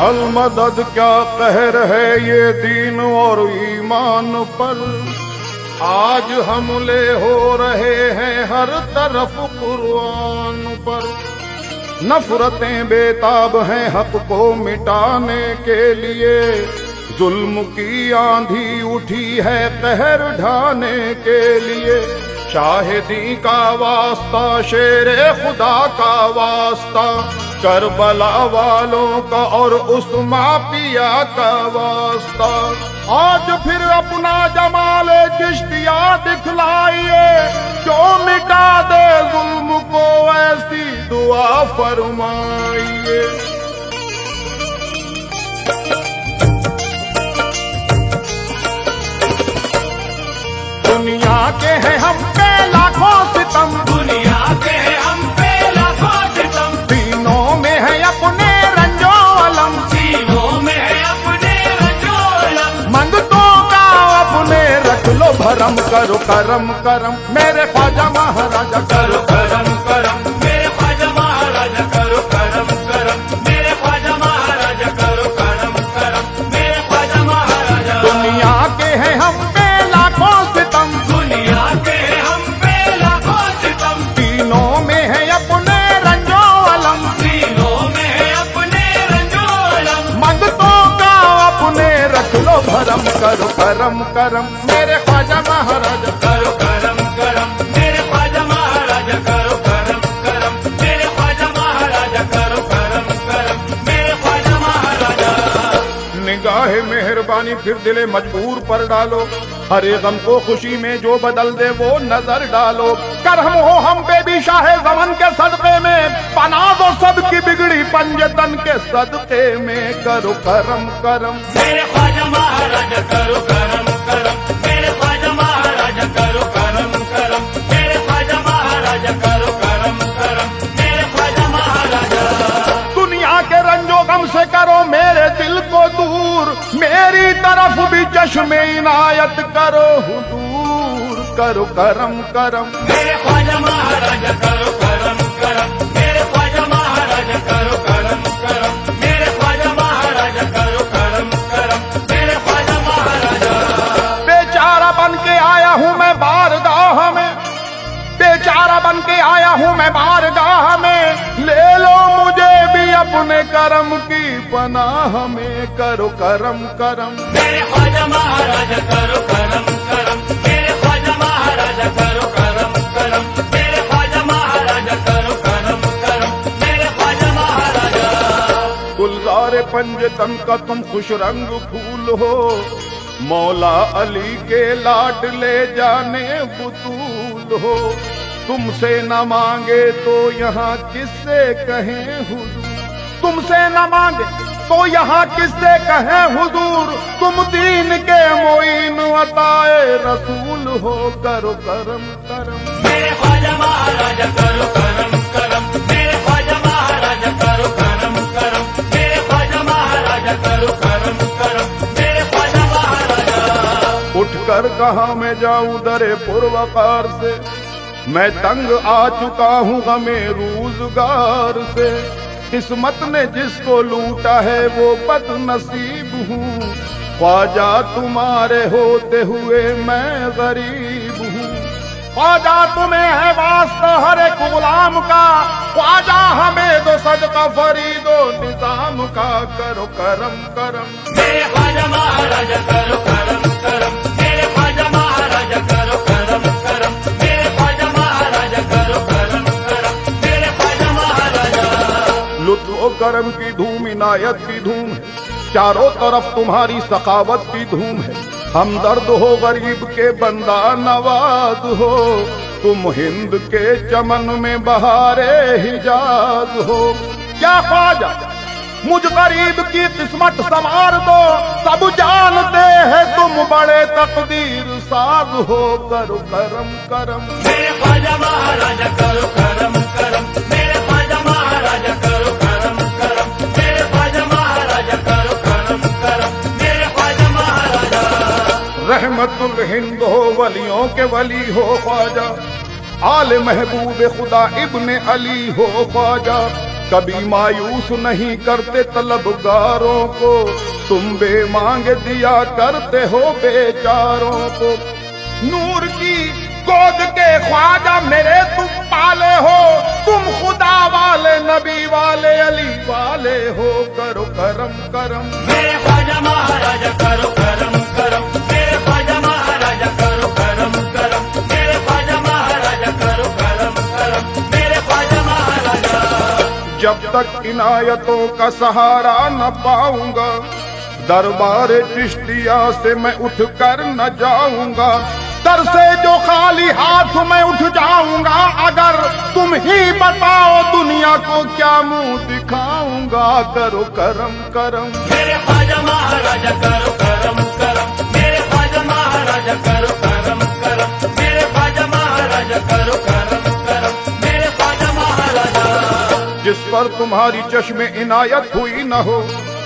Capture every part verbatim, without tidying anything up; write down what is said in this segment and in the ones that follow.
अल मदद क्या कहर है ये दीन और ईमान पर। आज हमले हो रहे हैं हर तरफ कुरान पर। नफरतें बेताब हैं हक को मिटाने के लिए। जुल्म की आंधी उठी है कहर ढाने के लिए। शाहिदी का वास्ता शेरे खुदा का वास्ता। करबला वालों का और उस्मा पिया का वास्ता। आज फिर अपना जमाले चिश्तिया दिखलाइए। जो मिटा दे जुल्म को ऐसी दुआ फरमाइए। दुनिया के हैं हम पे लाखों सितम। दुनिया के हैं हम पे लाखों सितम। तीनों में है अपने रंजो अलम। तीनों में है अपने रंजो अलम। मंगतों का अपने रख लो भरम। करो करम करम मेरे ख्वाजा महाराजा करो करम करम मेरे ख्वाजा महाराजा करो करम करम मेरे ख्वाजा महाराजा करो करम करम मेरे ख्वाजा महाराजा। दुनिया के हैं हम पे लाखों सितम। दुनिया के हैं हम पे लाखों सितम। तीनों में है अपने रंजो अलम। तीनों में है अपने रंजो अलम। मंगतों का अपने रख लो भरम। करो करम करम मेरे ख्वाजा महाराजा करो करम करम मेरे ख्वाजा महाराजा करो करम करम मेरे ख्वाजा महाराजा करो करम करम मेरे ख्वाजा महाराजा। निगाह मेहरबानी फिर दिले मजबूर पर डालो। हरे गम को खुशी में जो बदल दे वो नजर डालो। करम हो हम पे भी शाहे ज़मन के सदक़े में। पना दो सबकी बिगड़ी पंजतन के सदक़े में। करो करम करम मेरे ख्वाजा महाराजा करो करम करम मेरे ख्वाजा महाराजा करो करम करम मेरे ख्वाजा महाराजा करो करम करम मेरे ख्वाजा महाराजा। दुनिया के रंजो गम से करो मेरे दिल को दूर। मेरी तरफ भी चश्मे इनायत करो हुजूर। करो करम करम मेरे ख्वाजा महाराजा करो करम करम मेरे ख्वाजा महाराजा करो करम करम मेरे ख्वाजा महाराजा करो करम करम मेरे ख्वाजा महाराजा। बेचारा बन के आया हूँ मैं बारगाह में। बेचारा बन के आया हूँ मैं बारगाह में। ले लो मुझे भी अपने करम की पनाह में। करो करम करम मेरे ख्वाजा महाराजा करो करम करम मेरे ख्वाजा महाराजा करो करम करम मेरे ख्वाजा महाराजा करो करम करम मेरे ख्वाजा महाराजा। गुलजार पंजतन का तुम खुश रंग फूल हो। मौला अली के लाडले जाने बुतूल हो। तुमसे न मांगे तो यहाँ किससे कहें हुजूर। तुमसे न मांगे तो यहाँ किससे कहें हुजूर। तुम दीन के मोइन अताए रसूल हो। करो करम करम मेरे ख्वाजा महाराजा करो करम करम मेरे ख्वाजा महाराजा करो करम करम मेरे ख्वाजा महाराजा करो करम करम मेरे ख्वाजा महाराजा। उठकर कहाँ मैं जाऊं दरे पुरवकार से। मैं तंग आ चुका हूँ गमे रोजगार से। किस्मत ने जिसको लूटा है वो बदनसीब हूँ। ख्वाजा तुम्हारे होते हुए मैं गरीब हूँ। ख्वाजा तुम्हें है वास्ता हर एक गुलाम का। ख्वाजा हमें दो सदका फरीदो निजाम का। करो करम करम मेरे ख्वाजा महाराजा करो करम करम मेरे ख्वाजा महाराजा करो करम करम मेरे ख्वाजा महाराजा करो करम करम मेरे ख्वाजा महाराजा। लुत्फ़ो करम की धूम इनायत की धूम है। चारों तरफ तुम्हारी सखावत की धूम है। हमदर्द हो गरीब के बंदा नवाज हो। तुम हिंद के चमन में बहारे हिजाज हो। क्या ख्वाजा मुझ गरीब की किस्मत संवार दो। सब जानते हैं तुम बड़े तकदीर साज हो। करो करम करम मेरे ख्वाजा महाराजा करो करम करम मेरे ख्वाजा महाराजा करो करम करम मेरे ख्वाजा महाराजा करो करम करम मेरे ख्वाजा महाराजा। रहमतुल हिंद हो वलियों के वली हो ख्वाजा। आले महबूब खुदा इब्ने अली हो ख्वाजा। कभी मायूस नहीं करते तलबगारों को, तुम बेमांग दिया करते हो बेचारों को। नूर की गोद के ख्वाजा मेरे तुम पाले हो, तुम खुदा वाले नबी वाले अली वाले हो। करो करम करम मेरे ख्वाजा महाराजा करो करम करम, मेरे ख्वाजा महाराजा करो करम करम, मेरे ख्वाजा महाराजा करो करम करम, मेरे ख्वाजा महाराजा। जब तक इनायतों का सहारा न पाऊंगा, दरबार चिश्तिया से मैं उठ कर न जाऊंगा। दर से जो खाली हाथ मैं उठ जाऊंगा, अगर तुम ही बताओ दुनिया को क्या मुंह दिखाऊंगा। करो करम करम मेरे ख्वाजा महाराजा करो करम करम, मेरे ख्वाजा महाराजा करो करम करम, मेरे ख्वाजा महाराजा करो करम करम, मेरे ख्वाजा महाराजा। जिस पर तुम्हारी चश्मे इनायत हुई न हो,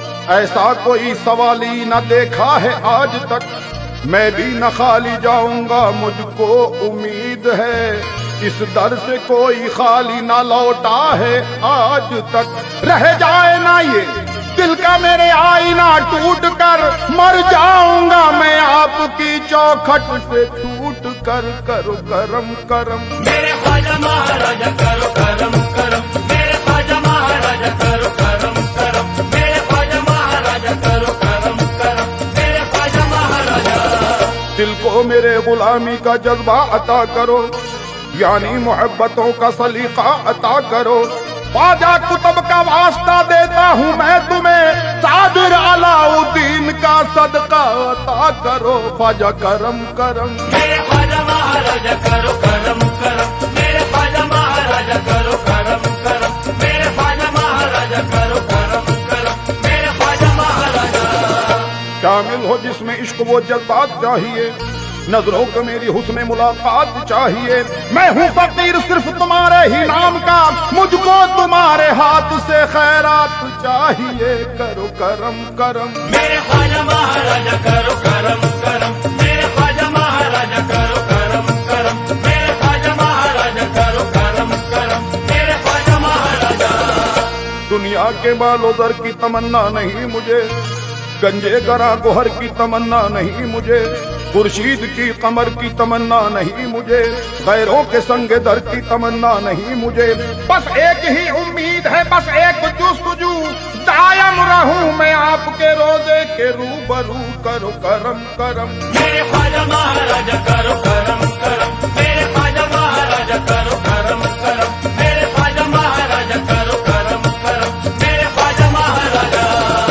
ऐसा कोई सवाली न देखा है आज तक। मैं भी न खाली जाऊंगा, मुझको उम्मीद है इस दर से कोई खाली ना लौटा है आज तक। रह जाए ना ये दिल का मेरे आईना टूट कर, मर जाऊंगा मैं आपकी चौखट से छूट कर। करो करम करम मेरे ख्वाजा महाराजा करो करम करम, मेरे ख्वाजा महाराजा करो करम करम, मेरे ख्वाजा महाराजा करो करम करम, मेरे ख्वाजा महाराजा। दिल को मेरे गुलामी का जज्बा अता करो, यानी मोहब्बतों का सलीका अता करो। ख्वाजा कुतुब का वास्ता देता हूँ मैं तुम्हें, सादिर अलाउद्दीन का सदका अता करो। ख्वाजा करम करम मेरे ख्वाजा महाराजा करो करम करम, मेरे ख्वाजा महाराजा करो करम करम, मेरे ख्वाजा महाराजा करो करम करम, मेरे ख्वाजा महाराजा। शामिल हो जिसमें इश्क वो जज्बात चाहिए, नजरों को मेरी हुस्न मुलाकात चाहिए। मैं हूँ फकीर सिर्फ तुम्हारे ही नाम का, मुझको तुम्हारे हाथ से खैरात चाहिए। करो करम करम मेरे ख्वाजा महाराजा करो करम करम, मेरे ख्वाजा महाराजा करो करम करम, मेरे ख्वाजा महाराजा करो करम करम, मेरे ख्वाजा महाराजा। दुनिया के बालो दर की तमन्ना नहीं मुझे, गंजे गरा गोहर की तमन्ना नहीं मुझे, खुर्शीद की कमर की तमन्ना नहीं मुझे, गैरों के संगे दर की तमन्ना नहीं मुझे। बस एक ही उम्मीद है, बस एक जुस्तजू, दायम रहूं मैं आपके रोजे के रूबरू। करो करम करम मेरे ख्वाजा महाराजा करो करम करम, मेरे ख्वाजा महाराजा करो करम करम, मेरे ख्वाजा महाराजा करो करम करम, मेरे ख्वाजा महाराजा।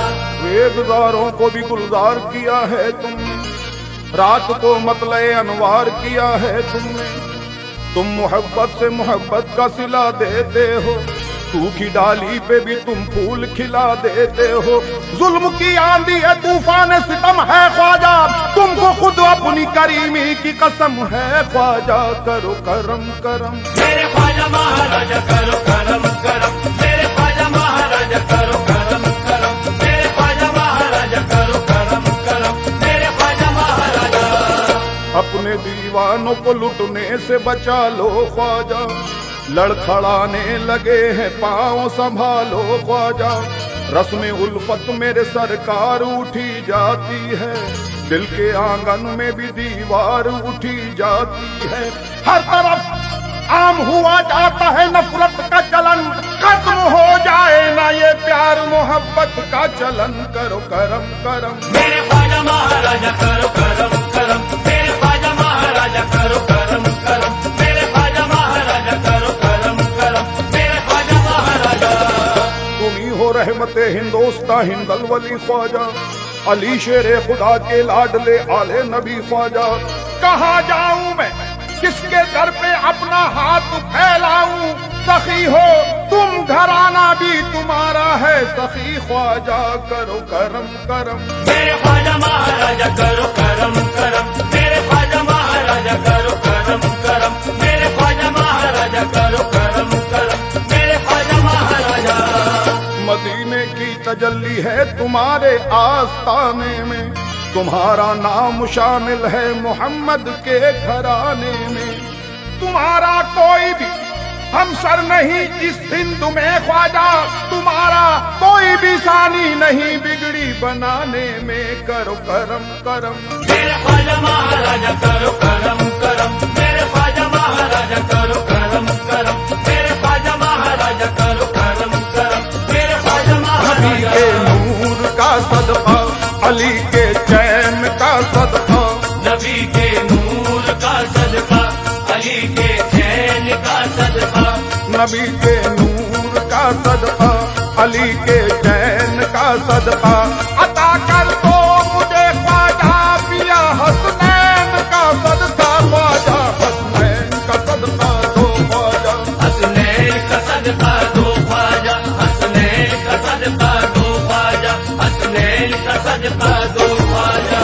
वेददारों को भी गुलजार किया है तुमने, रात को मतले अनवार किया है तुमने। तुम मोहब्बत से मोहब्बत का सिला देते हो, सूखी डाली पे भी तुम फूल खिला देते हो। जुल्म की आंधी है, तूफान सितम है ख्वाजा, तुमको खुद अपनी करीमी की कसम है ख्वाजा। करो करम करम मेरे ख्वाजा महाराजा करो करम करम, मेरे ख्वाजा महाराजा करो करम करम, मेरे ख्वाजा महाराजा करो करम करम, मेरे ख्वाजा महाराजा। अपने दीवानों को लुटने से बचा लो ख्वाजा, लड़खड़ाने लगे हैं पाँव संभालो ख्वाजा। रस्म उल्फत मेरे सरकार उठी जाती है, दिल के आंगन में भी दीवार उठी जाती है। हर तरफ आम हुआ जाता है नफरत का चलन, खत्म हो जाए ना ये प्यार मोहब्बत का चलन। करो करम करम मेरे ख्वाजा महाराजा करो करम करम, मेरे ख्वाजा महाराजा करो करम करम, मेरे ख्वाजा महाराजा करो करम करम, मेरे ख्वाजा महाराजा। तुम ही हो रहमते हिंदोस्ता हिंदल वली ख्वाजा, अली शेरे खुदा के लाडले आले नबी ख्वाजा। कहाँ जाऊं मैं, किसके दर पे अपना हाथ फैलाऊं, सखी हो तुम, घराना भी तुम्हारा है सखी ख्वाजा। करो करम करम मेरे ख्वाजा महाराजा करो करम करम, मेरे ख्वाजा महाराजा करो करम करम, मेरे ख्वाजा महाराजा करो करम करम, मेरे ख्वाजा महाराजा। मदीने की तजल्ली है तुम्हारे आस्ताने में, तुम्हारा नाम शामिल है मोहम्मद के घराने में। तुम्हारा कोई भी हम सर नहीं इस हिंद में ख्वाजा, तुम्हारा कोई भी सानी नहीं बिगड़ी बनाने में, करो करम करम। मेरे ख्वाजा महाराजा करो करम करम, मेरे ख्वाजा महाराजा करो करम करम, मेरे ख्वाजा महाराजा करो करम करम, मेरे ख्वाजा नबी महाराजा। के नूर का सदका, अली के चैन का सदका, नबी के नूर का सदका, अली के चैन का सदका, नबी के नूर का सदका, अली के चैन का सदका, अता कर दो मुझे ख्वाजा पिया हसनैन का सदका, ख्वाजा हसनैन का सदका दो ख्वाजा, हसनैन का सदका दो ख्वाजा, हसनैन का सदका दो ख्वाजा, हसनैन का सदका दो ख्वाजा।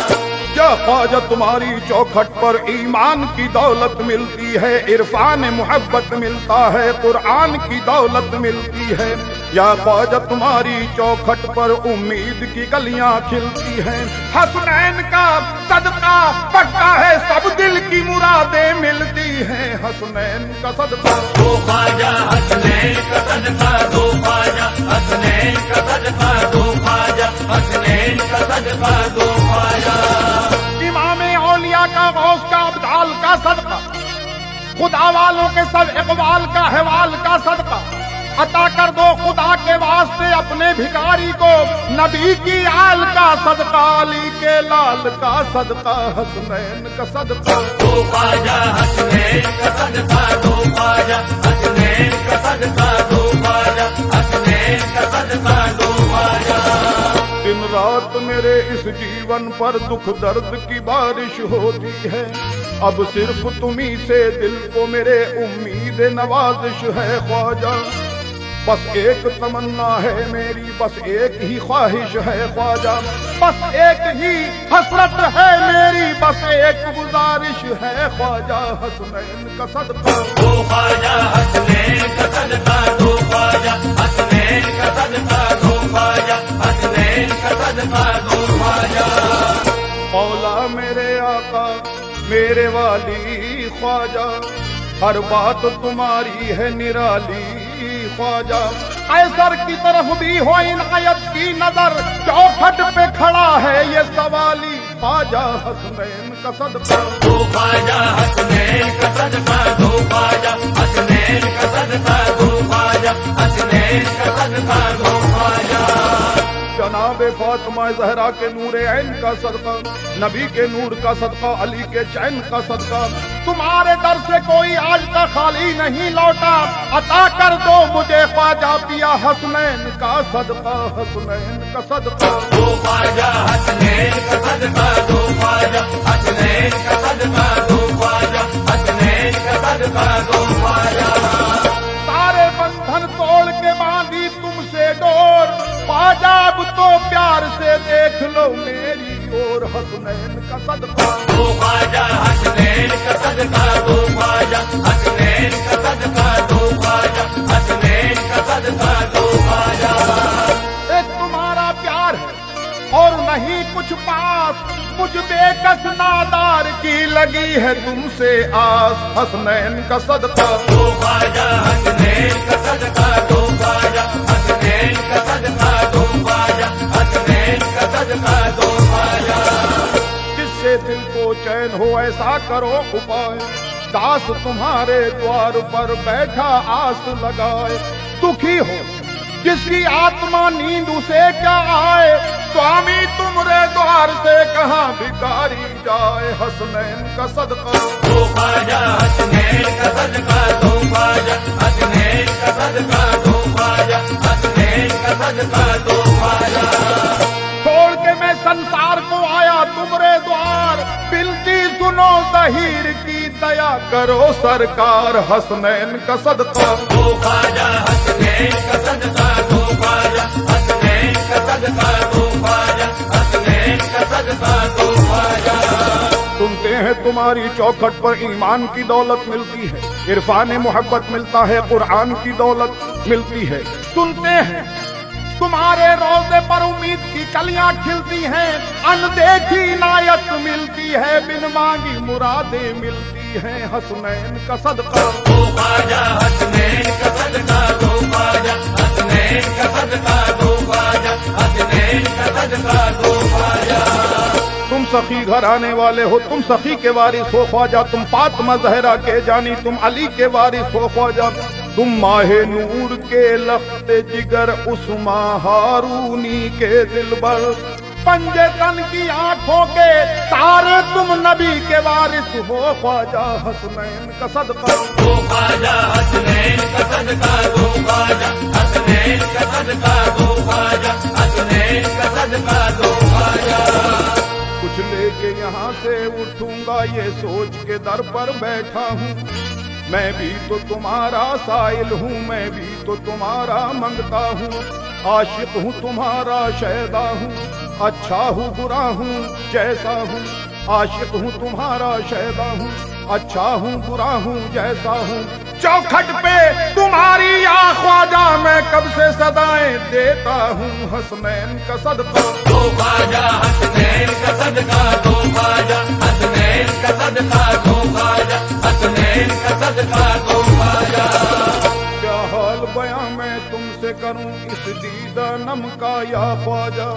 या ख्वाजा तुम्हारी चौखट पर ईमान की दौलत मिलती है, इरफान मोहब्बत मिलता है, कुरान की दौलत मिलती है। या ख्वाजा तुम्हारी चौखट पर उम्मीद की गलियां खिलती हैं, हसनैन का सदका पक्का है, सब दिल की मुरादें मिलती हैं, हसनैन का सदका दो ख्वाजा, हसनैन का सदका दो ख्वाजा, हसनैन का सदका दो ख्वाजा, हसनैन का सदका दो ख्वाजा। इमाम औलिया का, गौस का, अब्दाल का सदका, खुदा वालों के सब इकबाल का, हवाल का सदका अता कर दो खुदा के वास्ते अपने भिखारी को, नबी की आल का सदका, अली के लाल का सदका, हसनैन का सदका दो ख्वाजा, हसनैन का सदका दो ख्वाजा, हसनैन का सदका दो ख्वाजा, हसनैन का सदका दो ख्वाजा। दिन रात मेरे इस जीवन पर दुख दर्द की बारिश होती है, अब सिर्फ तुम्ही से दिल को मेरे उम्मीद नवाजिश है ख्वाजा, बस एक तमन्ना है मेरी, बस एक ही ख्वाहिश है ख्वाजा, बस एक ही हसरत है मेरी, बस एक गुजारिश है ख्वाजा, हसनैन का सदका दो ख्वाजा, हसनैन का सदका दो ख्वाजा, हसनैन का सदका दो ख्वाजा, हसनैन का सदका दो ख्वाजा। मौला मेरे आका मेरे वाली ख्वाजा, हर बात तुम्हारी है निराली ख्वाजा, कैसर की तरफ भी हो इनायत की नजर, चौखट पे खड़ा है ये सवाली ख्वाजा, हसनैन का सदका दो ख्वाजा, हसनैन का सदका दो ख्वाजा, हसनैन का सदका दो ख्वाजा, हसनैन का सदका दो ख्वाजा। जनाबे फातिमा ज़हरा के नूरे ऐन का सदका, नबी के नूर का सदका, अली के चैन का सदका, तुम्हारे दर से कोई आज तक खाली नहीं लौटा, अता कर दो मुझे ख्वाजा पिया हसनैन का सदका, हसनैन का सदका दो ख्वाजा, हसनैन का सदका दो ख्वाजा, हसनैन का सदका दो ख्वाजा, हसनैन का सदका दो ख्वाजा। सारे बंधन तोड़ के बांधी तुमसे डोर, ख्वाजा अब तो प्यार से देख लो मेरी ओर, हसनैन का सदका दो ख्वाजा, हसनैन का सदका दो ख्वाजा, हसनैन का सदका दो ख्वाजा, हसनैन का सदका दो ख्वाजा। एक तुम्हारा प्यार है और नहीं कुछ पास, मुझ बेकस नादार की लगी है तुमसे आस, हसनैन का सदका दो ख्वाजा, हसनैन का सदका दो ख्वाजा, हसनैन का सदका दो ख्वाजा, हसनैन का सदका दो ख्वाजा। जिससे दिल को चैन हो ऐसा करो उपाय, दास तुम्हारे द्वार पर बैठा आस लगाए, दुखी हो जिसकी आत्मा नींद उसे क्या आए, स्वामी तुमरे द्वार से कहाँ भिखारी जाए, हसनैन का सदका दो ख्वाजा, हसनैन का सदका दो ख्वाजा, हसनैन का सदका दो ख्वाजा, हसनैन का सदका दो ख्वाजा। छोड़ के मैं संसार को आया तुमरे द्वार, बिनती सुनो ज़हीर की दया करो सरकार, हसनैन का सदका दो ख्वाजा, हसनैन का सदका दो ख्वाजा, हसनैन का सदका दो ख्वाजा, हसनैन का सदका दो ख्वाजा। सुनते हैं तुम्हारी चौखट पर ईमान की दौलत मिलती है, इरफान मोहब्बत मिलता है, कुरान की दौलत मिलती है, सुनते हैं तुम्हारे रोजे पर उम्मीद की कलियां खिलती हैं, अनदेखी इनायत मिलती है, बिन मांगी मुरादें मिलती हैं। हसनैन का सदका दो ख्वाजा, हसनैन का सदका दो ख्वाजा, हसनैन का सदका दो ख्वाजा, हसनैन का सदका दो ख्वाजा। तुम सखी घर आने वाले हो, तुम सखी के वारिस हो ख्वाजा, तुम फातिमा जहरा के जानी, तुम अली के वारिस हो ख्वाजा, तुम माहे नूर के लख्ते जिगर उस्मा हारूनी के दिलबर, पंजे तन की आंखों के तारे तुम नबी के वारिस हो ख्वाजा। हसनैन का सदका दो ख्वाजा, हसनैन का सदका दो ख्वाजा, हसनैन का सदका दो ख्वाजा, हसनैन का सदका दो ख्वाजा। कुछ लेके यहाँ से उठूंगा ये सोच के दर पर बैठा हूँ, मैं भी तो तुम्हारा साइल हूँ, मैं भी तो तुम्हारा मंगता हूँ, आशिक हूँ तुम्हारा शैदा हूँ, अच्छा हूँ बुरा हूँ जैसा हूँ, आशिक हूँ तुम्हारा शैदा हूँ, अच्छा हूँ बुरा हूँ जैसा हूँ। चौखट पे तुम्हारी या ख्वाजा मैं कब से सदाएं देता हूँ। हसनैन का सदका दो ख्वाजा, हसनैन का सदका दो ख्वाजा, हसनैन का सदका दो ख्वाजा, हसनैन का सदका दो ख्वाजा। क्या हाल बयां मैं तुमसे करूं इस दीदा नम का या ख्वाजा,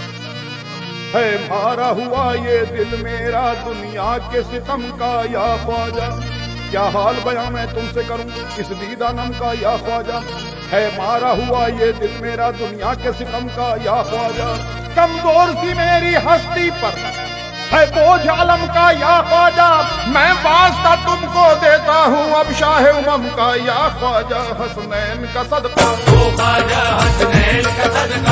है मारा हुआ ये दिल मेरा दुनिया के सितम का या ख्वाजा। क्या हाल बयां मैं तुमसे करूं इस दीदा नम का या ख्वाजा, है मारा हुआ ये दिल मेरा दुनिया के सितम का या ख्वाजा। कमजोर सी मेरी हस्ती पर है बोझ अलम का या ख्वाजा, मैं वास्ता तुमको देता हूँ अब शाह उमम का या ख्वाजा। हसनैन का सदका दो ख्वाजा, हसनैन का सदका